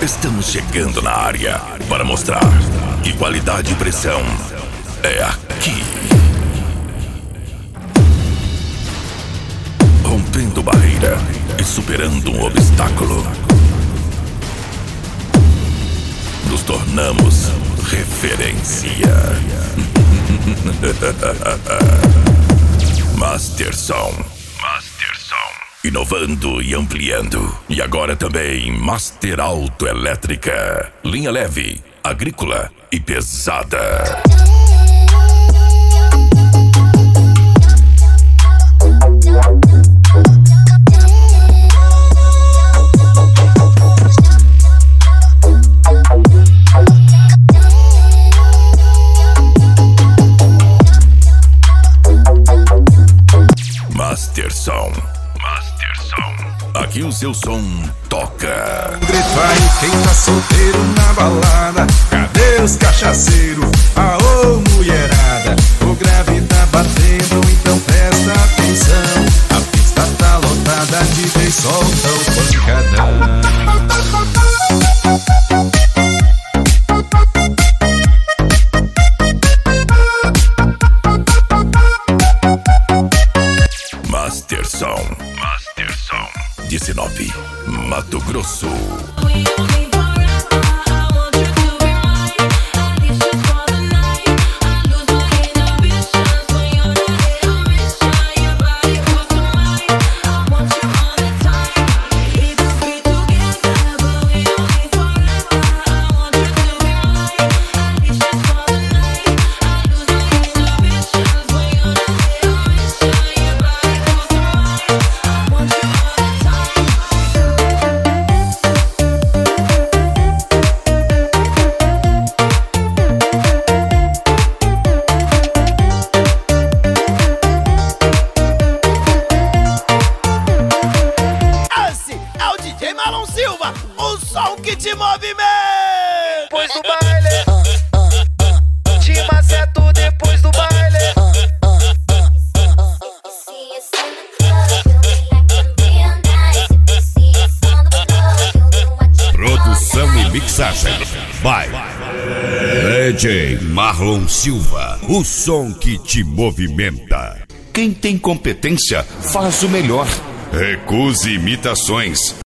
Estamos chegando na área para mostrar que qualidade e pressão é aqui. Rompendo barreira e superando um obstáculo, nos tornamos referência. Masterson. Inovando e ampliando. E agora também Master Autoelétrica. Linha leve, agrícola e pesada. Masterson. Aqui o seu som toca. Grito aí quem tá solteiro na balada. Cadê os cachaceiros? Aô mulherada, o grave tá batendo, então presta atenção. A pista tá lotada, DJ solta o pancadão. Masterson de Sinop, Mato Grosso. O som que te movimenta. Depois do baile, te maceto depois do baile. Produção e mixagem by DJ Marlon Silva. O som que te movimenta. Quem tem competência faz o melhor. Recuse imitações.